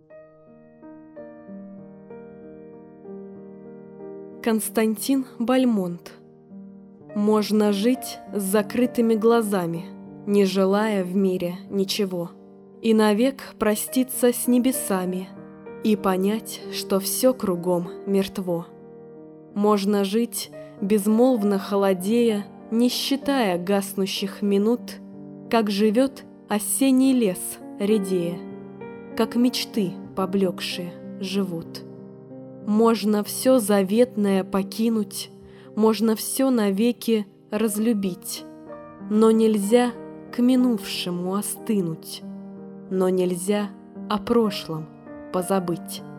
Константин Бальмонт. Можно жить с закрытыми глазами, не желая в мире ничего, и навек проститься с небесами и понять, что все кругом мертво. Можно жить, безмолвно холодея, не считая гаснущих минут, как живет осенний лес редея, как мечты поблекшие живут. Можно все заветное покинуть, можно все навеки разлюбить, но нельзя к минувшему остынуть, но нельзя о прошлом позабыть.